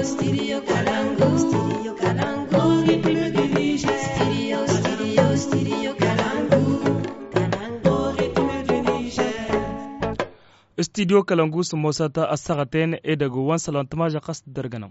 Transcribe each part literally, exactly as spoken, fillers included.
Studio Kalangu. Studio Kalangu. Studio, studio, studio Kalangu. Kalangu. Studio Kalangu sumosata asagateen ee dago wan salantamaja qas darganam.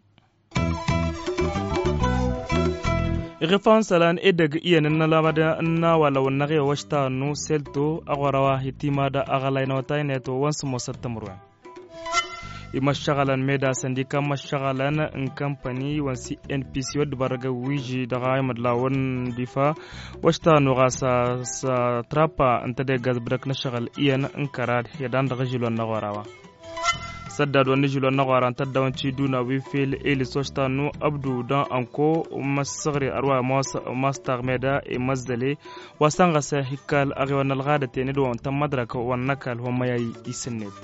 Irfan salan ee dag iyanan labada na wala wanaqi washta nu selto agwarawa hitimada agalayna watayneto wan sumosata murwan. imashagalan meda sandika mashagalan in company wansi N P C wad baraga wiji daga madlawan difa washta nuqasa sa trapa antade gazbrak na shagal iyan in karad yadan daga jilwan nagwarawa saddad wani jilwan nagwara antadda wanci duna wi fil eli soshta nu abdu dan anko masagri arwa master meda e mazdale wasanga sa hikal agwan algada tenido wanta madraka wanakal homayayi isnet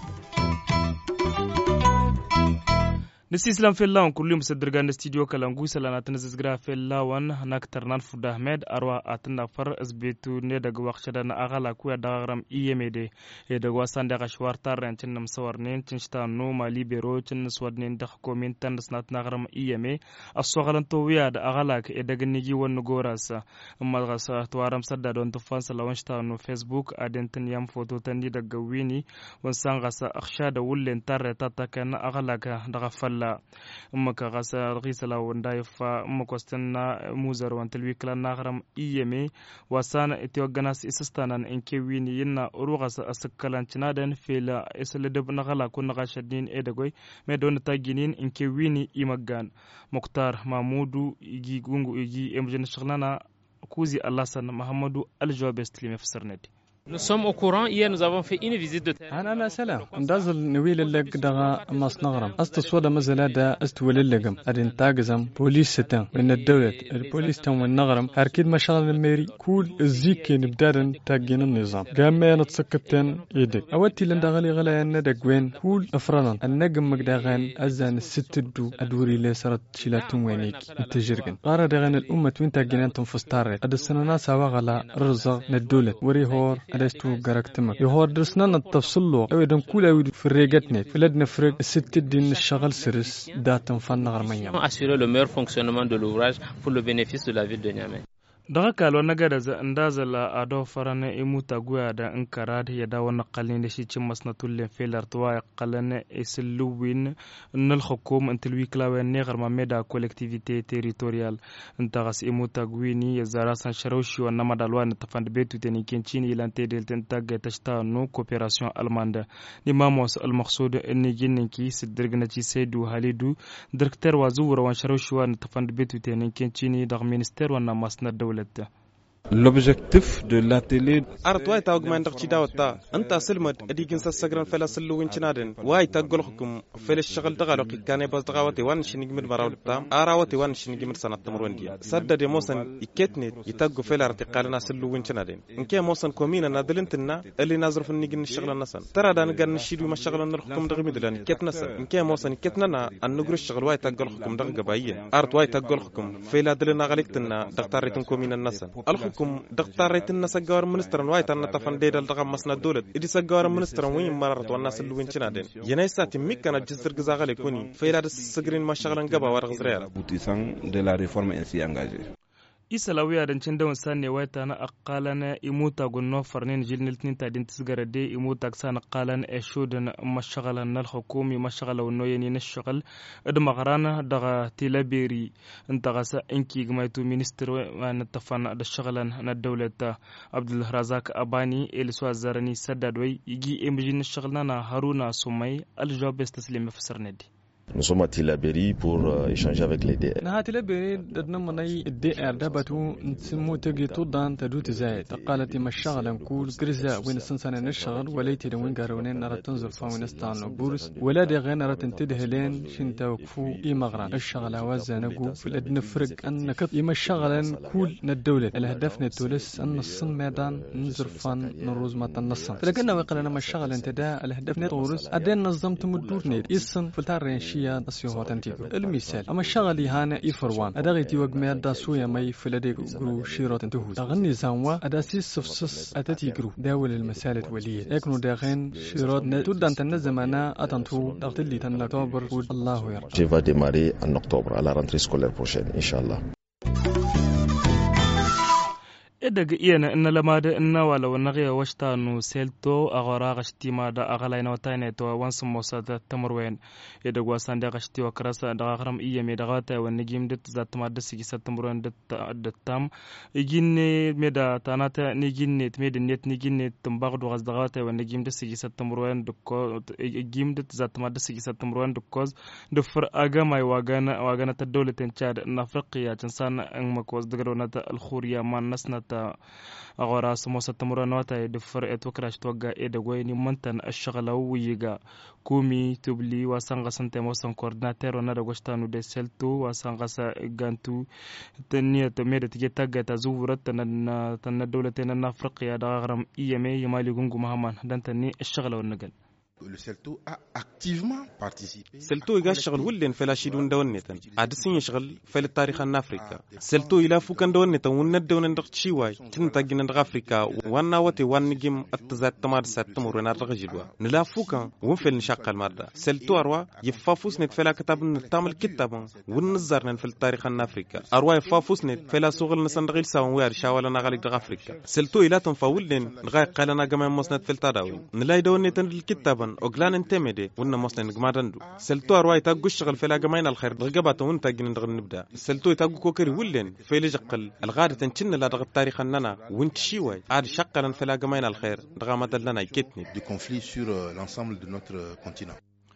نسيسلام في الله كل يوم صدرنا الاستديو كلامو سلامات نزغرا في الله وان هناك ترنان فود احمد اروا اتنا فر اسبيتو ندغ وخشدنا اغلا كو دغرم ايميدي يدغ وسان دغ شوار ترن تن مسورنين تنشتا نو مالي بيرو تن سودنين دخ كومين تن سنات نغرم ايمي الصغلن تو وياد اغلاك ادغ نيجي ون غوراس اما غسا توارم سدا دون تفان سلاونشتا نو فيسبوك ادنتن يام فوتو تن دغ ويني وسان غسا اخشاد ولن تر تتكن اغلاك دغ فل مكا غسا رغيسلا وندايفا مكوستنا موزر وانتلوي كلا نغرم ايمي وسان اتيوغناس اسستانان انكويني ينا روغس اسكالان تنادن فيلا اسلدب نغلا كون غاشدين ادغوي ميدون تاغينين انكويني ايمغان مختار محمودو يجي غونغو يجي امجن شغلنا كوزي اللهسن محمدو الجوابست لي مفسرنتي Nous sommes au courant. Hier, nous avons fait une visite de terrain. أنا لا سلام. ندازل نويل اللق دغا مصنغرم. أستصودا مزلا دا أستول اللقم. أدين تاجزم بوليس ستان من الدولة. البوليس تان من نغرم. أركيد مشغل الميري. كل الزيك نبدأن تاجين النظام. جامع نتسكتن يدك. أوتي لندغلي غلا أن دقوين. كل أفرانا. النجم مقدغان أزان الست دو أدوري لسرت شلاتون وينيك. التجرجن. قارة دغان الأمة وين تاجين تنفستار. أدسنا ناس غلا رزق ندولة. وريهور. أدستو جركتمك يهور درسنا نتصلوا أو إذا كل أود في الرجتنا في لدنا فرق الست دين الشغل سرس داتم فن غرمية. Assurer le meilleur fonctionnement de l'ouvrage pour le bénéfice de la ville de Niamey. daga kalwa na gada za ndazala ado farana imuta guya da in karad ya da wannan qalin da shi cin masnatulle felar tuwa ya qalane isluwin nal hukum antilwi klawe ne garma meda collectivité territoriale ntagas imuta gwini ya zara san sharoshi wa nama dalwa na tafand betu teni kencini ilante del tentag tashta no coopération allemande ni mamos al maqsud ni jinnin ki sidirgna ci seydu halidu directeur wa zuwra wa sharoshi wa na tafand betu teni kencini da ministère wa na masna dawla L'objectif de l'atelier أرتواي تاوج ما ندخل شيء داوتا أنت سلمت أديك إنسان سجران فلا سلو وينشنادن واي تقول حكم فلا الشغل تغلق كان يبغى تغوتي وان شنيج من براود تام أراوتي وان شنيج من سنة تمرون دي سدد موسن يكتني يتقو فلا ارتقالنا سلو وينشنادن إن كان موسن كومينا نادلنتنا اللي نازر في النيجن الشغل النسن ترى دان قال نشيد وما الشغل نرحكم دغمي دلان كتنسن إن كان موسن كتننا أن نقول الشغل واي تقول حكم دغ قبائية أرتواي تقول حكم فلا دلنا غلقتنا دكتوريتن كومينا النسن الحكم دكتور ريتنا سجار منسترن واي تنا تفن ديدل دغم مسنا دولت إدي سجار منسترن وين مررت والناس اللي وين شنادن ينايساتي ميكنا جزر جزاغلي كوني فيلا السجرين ما شغلن قبا ورغزرير aboutissant de la réforme ainsi engagée. isalawiya dan cin dawan sanne wayta na aqalana imuta gunno farnin jilniltin ta din tisgarade imuta san qalan e shudan mashghalan nal hukumi mashghala wonno yani nashghal id magharana daga tilaberi intagasa inki gmaytu minister wa natafan da shaghalan na dawlata abdul razak abani el swazarani sadadway igi emjin shaghlana haruna sumay al jobes taslim fasarnadi Nous sommes à Tilaberi pour euh, échanger avec les D R. نها تلبي ددنا مني الدي ار دبتو نسمو تجي تودان تدوت زايد قالت ما الشغل نقول كرزا وين سنسنا نشغل وليتي وين قارونين نرى تنزل فاون نستان بورس ولا دي غير نرى تنتده لين شنتا وقفو اي مغران الشغل وزا نقول في الاد نفرق ان كت اما الشغل نقول ندولة الهدف نتولس ان الصن ميدان ننزل فان نروز ما تنصن لكن وقلنا ما الشغل انت دا الهدف نتورس ادين نظمت مدور نيد يسن فلتار رينشي أشياء أسيوه تنتيجو المثال أما الشغل هانا إفروان أدغيتي وقمير دا سويا ماي فلديك قرو شيرو تنتهوز أغني زانوا أداسيس صفصص أتاتي قرو داول المسالة ولية يكنو داخين شيرو تودان تنزمانا أتنتو دغت اللي تنلكتوبر الله يرجع. Je vais démarrer en octobre à la rentrée scolaire prochaine, Inch'Allah. daga iyana inna lamada inna wala wanagiya washtanu selto agora gashti mada agalayna watayna to wansu mosada tamarwen idag wasande gashti wakrasa daga garam iyame daga ta wanigim dit zatma dasigi satamrwen dit tam iginne meda tanata niginne meda net niginne tambagdu gas daga ta wanigim dasigi satamrwen dukko igim dit zatma dasigi satamrwen dukkos dufur aga may wagana wagana ta dawlatin chad nafriqiya tansan ang makwas dagarona ta alkhuriya man nasnata أغورا سموسة تمرانوتا دفر اتوكراش توقع إيدا ويني منتن الشغلة ويجا كومي تبلي واسانغا سنتي موسان كوردناتير ونادا غوشتانو دي سيلتو واسانغا سا غانتو تنية تميدا تجي تاقا تزورت تنا دولة تنا أفريقيا دا غرام إيامي يمالي غنغو مهمان دان تني الشغلة والنقل. Le CELTO a activement participé. CELTO يقال شغل ولين فلا شيدون دونيتن عادسين يشغل في التاريخ عن أفريقيا. CELTO إلى فوكان دونيتن وندون ندق شيواي تنتاجين ندق أفريقيا وانا وتي وان نجيم التزات تمار سات تمر ونادق جدوا نلا فوكان ونفل نشاق المرة. CELTو أروى يفافوس نت فلا كتاب نتعمل كتابا وننظر في التاريخ عن أفريقيا. أروى يفافوس نت فلا شغل نسندغيل سوون وير شاولا نغالي دق أفريقيا. CELTو إلى تنفاولين نغاي قالنا جماعة مسند في التداوي نلا يدونيتن الكتابا أغلان انتمدي ونا مسلم جمادندو سلتو أرواي تاجو الشغل في لاجمعين الخير رقبته وانت جن نقدر نبدأ سلتو تاجو كوكري ولين في لجقل الغادة تنشن لا رغب تاريخ الننا وانت شيوي عاد شقلا في لاجمعين الخير رغمت لنا يكتني du conflit sur l'ensemble de notre continent.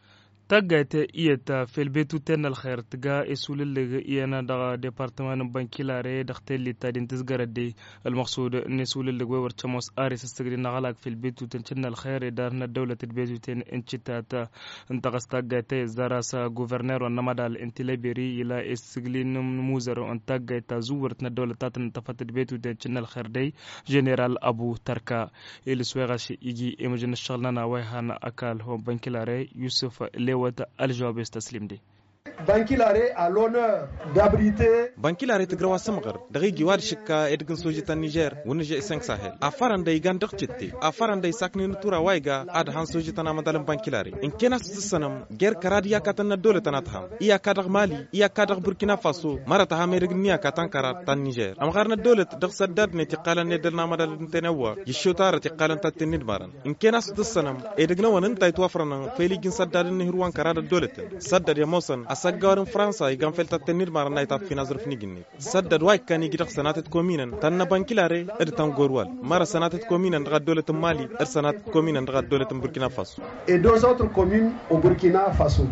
تجت إيتا في البيت وتن الخير تجا إسول اللي إيانا دا ديبارتمان بنكي لاري دختل اللي تادين تزجر دي المقصود إن إسول اللي جوور تموس آريس استجري نغلق في البيت وتنشن الخير دارنا الدولة البيت وتن انشتاتا انت قستجت زراسة غوفرنر ونمدا الانتليبري إلى استجلين موزر وانتجت زورتنا الدولة تاتن تفت البيت وتنشن الخير دي جنرال أبو تركا اللي سويغاش يجي إمجن الشغلنا ويهانا أكال هو بنكي لاري يوسف وتا الجواب يستسلم دي Banki Lare a l'honneur d'abriter. Banki Lare تقرأ سمغر دقي جوار شكا إدقن سوجة النيجر ونجي إسنك ساحل أفران داي غان دقتي أفران داي ساكنين نتورا وايغا أد هان سوجة أنا مدالم بانكي لاري إن كنا ستسنم غير كراديا كاتنا الدولة تناتهم إيا كادغ مالي إيا كادغ بوركينا فاسو مرتها ميرغنيا كاتان كارات تان نيجر أم غارنا الدولة دق سداد نتقالا ندلنا مدال نتنوى يشوتار تقالا تاتنين مارن إن كنا ستسنم إدقنا وننتا يتوافرنا فيليجن سداد النهروان كراد الدولة سداد يا موسن أساقارن فرنسا يقام فلتا التنير مارنا يتاب في نظر في نيجني سدد وايك كان يجرق سناتت كومينا تانا بانكي لاري ارتان غوروال مارا سناتت كومينا نغاد دولة مالي ار سنات كومينا نغاد دولة بوركينا فاسو et deux autres communes au Burkina Faso.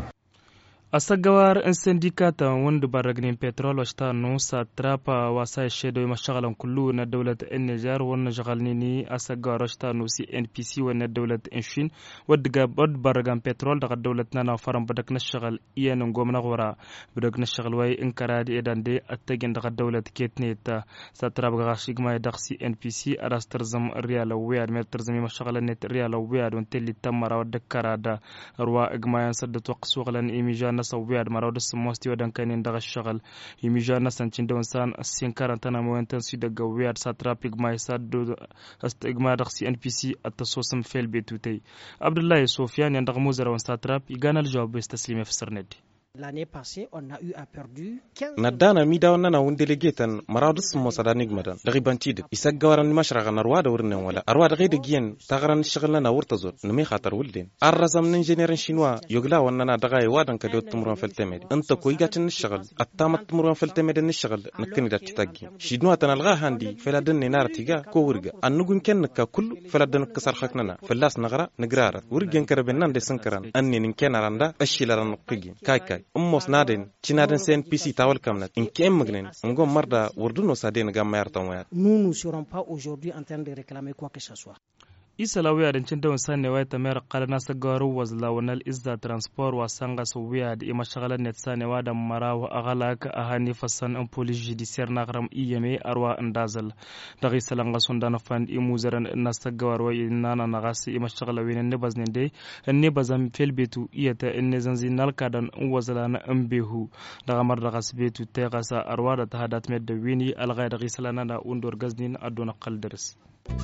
asagawar in sindikata wanda baragnin petrol washta no sa trapa wasa shedo mashagalan kullu na dawlat Niger wannan shagalnini asagawar washta no si N P C wannan dawlat Inshin wadda bad baragan petrol daga dawlat na na faran badak na shagal iyanin gwamna gora badak na shagal wai in karadi idan dai attagin daga dawlat ketne ta sa trapa ga shigma da si N P C arastar zam riyal wiyad mer tarzami mashagalan net riyal wiyad won telli tamara wadda karada ruwa igmayan sadda taqsu galan imijan صوبياد مراد السموستي ودان كان دغ الشغل يميجانا سانتين دونسان السين كارنتانا موينتن سيدا غوياد ساترابيك ماي سادو استغما دغ سي ان بي سي التصوصم فيل بيتوتي عبد الله سفيان يندغ موزر وان ساتراب يغانا الجواب بيستسلم في سرندي L'année passée, on a eu à perdu quinze. ندانا ميدا وننا وندلجيتن مرادس موسدا نجمدان دغيبان تيد يسغورن مشرغ نرواد ورن ولا ارواد غيد جين تغرن الشغلنا ورتزور نمي خاطر ولدين الرزم من انجينيرن شينوا يغلا وننا دغاي وادن كدوت تمرون في التمد انت كويغاتن الشغل التامت تمرون في التمد الشغل نكني دا تتاغي شيدنوا تنلغا هاندي فلادن نارتيغا كورغا انغون كنكا كل فلادن كسر خكننا فلاس نغرا نغرار ورغن كربنان دي سنكران اني نكناراندا اشيلارن نقيغي كاي كاي أموس نادين تنادن سين بي سي تاول كامنات إن كم مغنين نقوم مردا وردونو سادين غام ميرتون ويا. Nous ne serons pas aujourd'hui en train de réclamer quoi que ce soit. isalawiya dancin dawon sanne wai tamer qalana sagaru wazla wanal izda transport wa sanga sowiya da ima shagalan net sanewa da marawa aghalaka ahani fasan an police judiciaire na garam iyame arwa andazal dagi salanga sondana fan imu zaran nasagawar wa inana nagasi ima shagala winen ne baznende ne bazam felbetu iyata ne zanzinal kadan wazla na ambehu daga mar daga sbetu tegasa arwa da tahadat med da wini alga dagi salana da undor gaznin aduna qaldars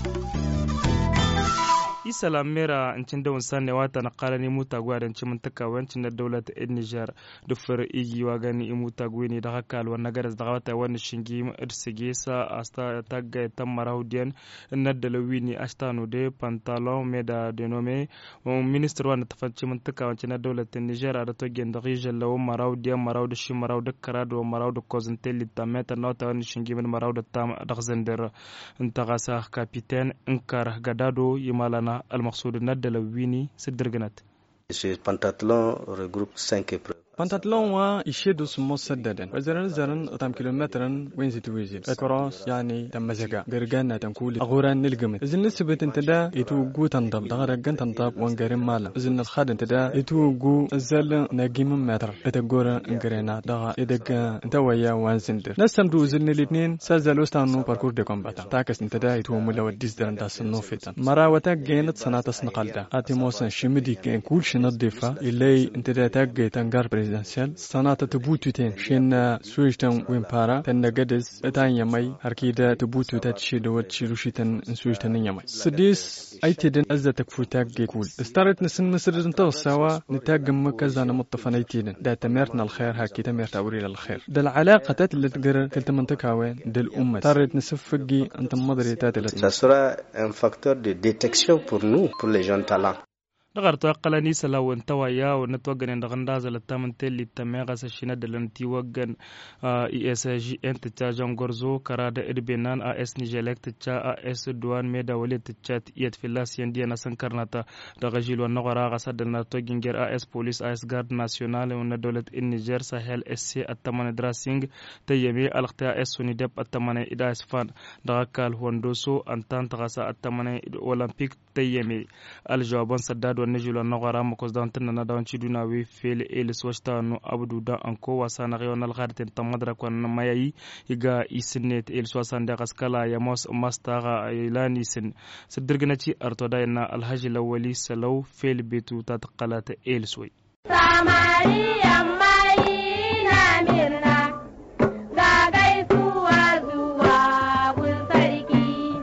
isala mera ancin da wansan ne wata na kala ne muta gwa dan cimin taka wancin da dawlat Niger da fur igi wa gani muta gwe ne da haka alwan nagaras da wata wani shingi irsige sa asta tagga tamaraudian na dalawini astano de pantalon meda denome ministre wan tafanci min taka wancin da dawlat Niger da to gen da rijal law maraudian maraud shi maraud karado maraud kozentel tameta nota wani shingi min maraud tam da zandar intagasa capitaine inkar gadado yimalana المقصود ندل ويني سدرجنت. Ce pantalon regroupe cinq épreuves. pantalon wa ishedu sumo saddadan wazaran zaran tam kilometran وين زيتويزي اكروس يعني تم مزقا غرغنا تنكولي اغوران نلقمت اذن نسبت انت دا يتوغو تنطب دغرغن تنطب وانغرين مالا اذن الخاد انت دا يتوغو الزل ناقيم متر اتغورا انغرينا دغا يدق انت ويا وانزندر نسمدو اذن الاثنين سازلو ستانو باركور دي كومباتا تاكس انت دا يتو ملو الديس درن دا سنو فيتن مراوتا جينت سنات سنقالدا اتي موسن شمدي كان كل شي نظيفه اللي انت دا تاغي تنغار sanata tubutu ten shin suishtan wimpara tan nagadis etan yamai harkida tubutu ta ci da wacce rushitan suishtan yamai sidis aitidin azza takfuta gekul starat nisin misrin tawsawa nitagam makazana muttafanaytidin da tamerna alkhair haki tamerta awril alkhair da alaqatat اللي تقرر كلت منطقه وين دل امه طرت نسفقي انت مدري تاتلت ça sera un facteur de détection pour nous pour les jeunes talents دغرتو قلني سلاو انتوايا ونتوغن دغنداز لتامن تلي تمغاس شينا دلنتي وغن اي اس جي انت تاجون غورزو كراد ادبنان اس نيجلكت تا اس دوان ميدا وليت تشات يت فيلاس يندي نسنكرناتا دغجيل ونغرا غسدنا توغينجر اس بوليس اس غارد ناسيونال ون دولة النيجر ساحل اس سي التمن دراسينغ تيمي الختيا اس سوني ديب التمن اداس فان دغكال هوندوسو انتان تغاسا التمن اولمبيك تيمي الجوابون سداد ونجل النغرة مقصدان na dawanci duna we fele elis washta no abdu da anko wasa na rewa nal gharten tamadra kwan mayayi iga isnet elis wasan da kaskala ya mos mastara ilani sin sidirgnaci artoda na alhaji lawali salaw fele betu ta taqalata elis way samariya mayina mirna ga gaisu wazuwa kun sarki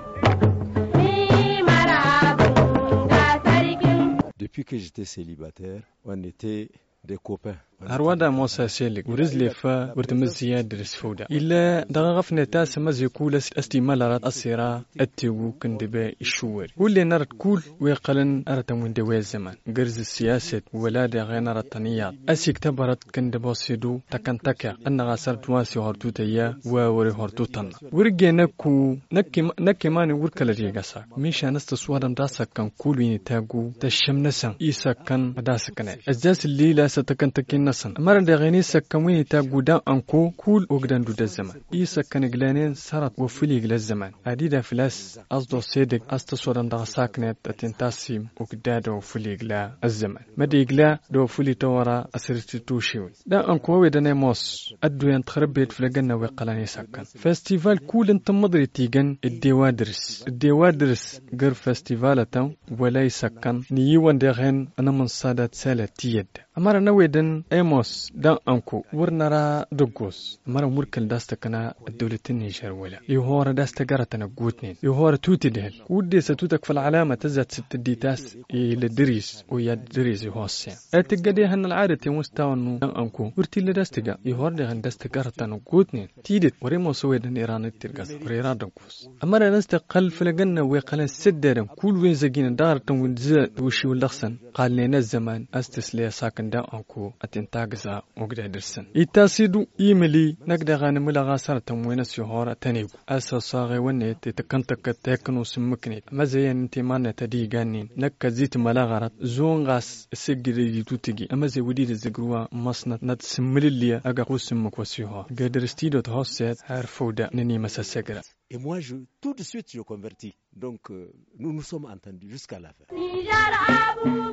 ni marabun ga sarkin. Depuis que j'étais célibataire, on était des copains. هرودا موسى سيلك ورزلي فا ورتمزيا درس فودا إلا دغغفنا تاس مزي كولس استيمالات أسيرا أتيو كندبا الشوار واللي نرد كول ويقلن أرتم من دواء الزمان قرز السياسة ولا غير التنيات أسيك تبرت كندبا سيدو تكن تكا أن غاسر تواسي هرتو تيا ووري هرتو تن ورقي نكو نكي نكي ماني وركلا ريقاسا ميشا نستصوادم داسا كان كول ويني تاقو تشمنسا إيسا كان داسا كان أزاس الليلة ستكن تكين نسن مرة دغني سكموني تاقودا أنكو كول وقدان دود الزمان إيسا كان قلانين سارت وفلي قل الزمان عديدة فلاس أصدو صيدق أستصوران دغ ساكنت أتنتاسيم وقداد وفلي قلا الزمان مدي قلا دو فلي تورا أسرتي توشيوي دا أنكو ويداني موس أدو ينتخربيت فلقنا وقلاني ساكن فستيفال كول انت مدري تيغن الديوادرس الديوادرس غير فستيفالة ولا يسكن نيوان دغن أنا من صادات سالة تيد أمارا نويدن أيموس دان أنكو ورنرا دوغوس أمارا مركل داستكنا الدولة النيجر ولا يهور داستقارتنا قوتنين يهور توتي دهل ودي ستوتك في العلامة تزاد ست ديتاس إلى دريس ويا دريس يهوسين أتقدي هن العادة مستوى دان أنكو ورتي لداستقا يهور دهن داستقارتنا قوتنين تيدت وريمو سويدن إيران الترقاس وريرا دوغوس أمارا نستقل فلقنا ويقلن سدرم كل وين زقين دارتن وين زاد وشي واللخصن قال لنا الزمان أستسلي ساكن دان أنكو أتن أدين تاجزا وقدر درسن يتاسيدو إيميلي نقدر غان ملغا سنة تموين سيهورة تنيب أسا صاغي ونيت تكنتك تيكنو سمكنيت مزيان انتي مانا تدي غانين نكا زيت ملاغرات زون غاس سجري توتيجي أما زي وديد الزقروا مصنع نت سمليليا أقاقو سمك وسيوها قدر ستيدو تهوسيت عرفودا نني مسا سجرا. Et moi, je, tout de suite, je convertis. Donc, euh, nous nous sommes entendus jusqu'à la fin.